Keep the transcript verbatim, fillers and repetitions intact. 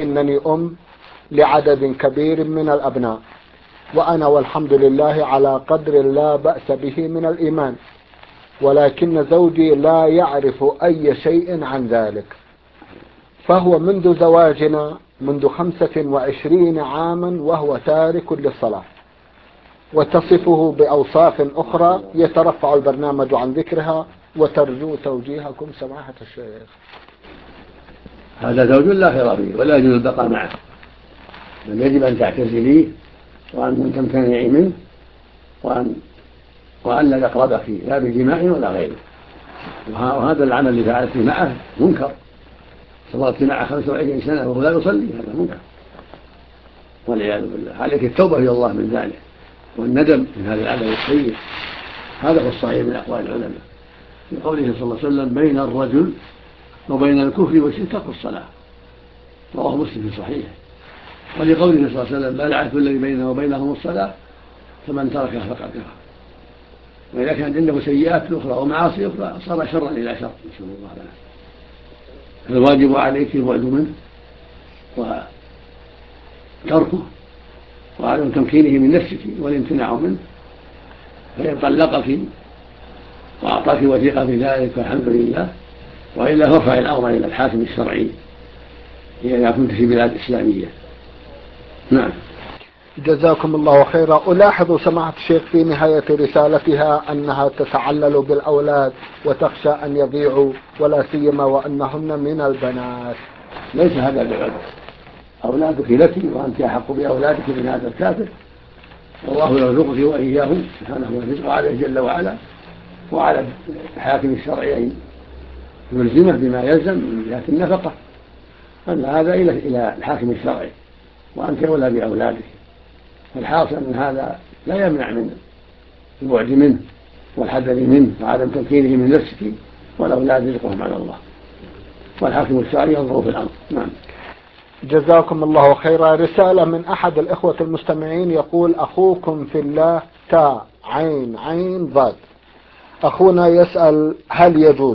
إنني أم لعدد كبير من الأبناء، وأنا والحمد لله على قدر لا بأس به من الإيمان، ولكن زوجي لا يعرف أي شيء عن ذلك، فهو منذ زواجنا منذ خمسة وعشرين عاما وهو تارك للصلاة، وتصفه بأوصاف أخرى يترفع البرنامج عن ذكرها، وترجو توجيهكم سماحة الشيخ. هذا زوج لا خير فيه ولا يجوز البقاء معه، بل يجب أن تعتزليه وأن تمتنعي منه وأن وأن لا يقربك فيه لا بجماع ولا غيره. وهذا العمل اللي فعلته معه منكر، صبرت معه خمسة وعشرين سنة وهو لا يصلي، هذا منكر والعياذ بالله. عليك التوبة إلى الله من ذلك والندم من هذا العمل السيء. هذا هو الصحيح من أقوال العلماء في قوله صلى الله عليه وسلم: بين الرجل وبين الكفر والشرك ترك الصلاة، رواه مسلم في صحيحه. ولقوله صلى الله عليه وسلم: ما العهد الذي بينه وبينهم الصلاة فمن تركها فقد كفر. وإذا كانت عنده سيئات أخرى ومعاصي أخرى صار شرا إلى شر، نسأل الله العافية. فالواجب عليك البعد منه وتركه وعدم تمكينه من نفسك والامتناع منه، فإن طلقك وأعطاك وثيقة في ذلك فالحمد لله، وإلا فارفع الأمر إلى الحاكم الشرعي إذا كنت في بلاد إسلامية. نعم. جزاكم الله خيرا. ألاحظ سماحة الشيخ في نهاية رسالتها أنها تتعلل بالأولاد وتخشى أن يضيعوا، ولا سيما وأنهن من البنات. ليس هذا بعذر، أولادك لك وأنت أحق بأولادك من هذا الكافر، والله يرزقك وإياهم سبحانه والرزق عليه جل وعلا، وعلى الحاكم الشرعي أن يلزمه بما يلزم من جهة النفقة، أن هذا إلى الحاكم الشرعي وأنت أولى بأولادك. فالحاصل أن هذا لا يمنع من البعد منه والحذر منه وعدم تمكينه من نفسك، والأولاد رزقهم على الله، والحاكم الشرعي ينظر في الأمر. نعم. جزاكم الله خيرا. رسالة من أحد الإخوة المستمعين يقول: أخوكم في الله تا عين عين ضاد. أخونا يسأل: هل يجوز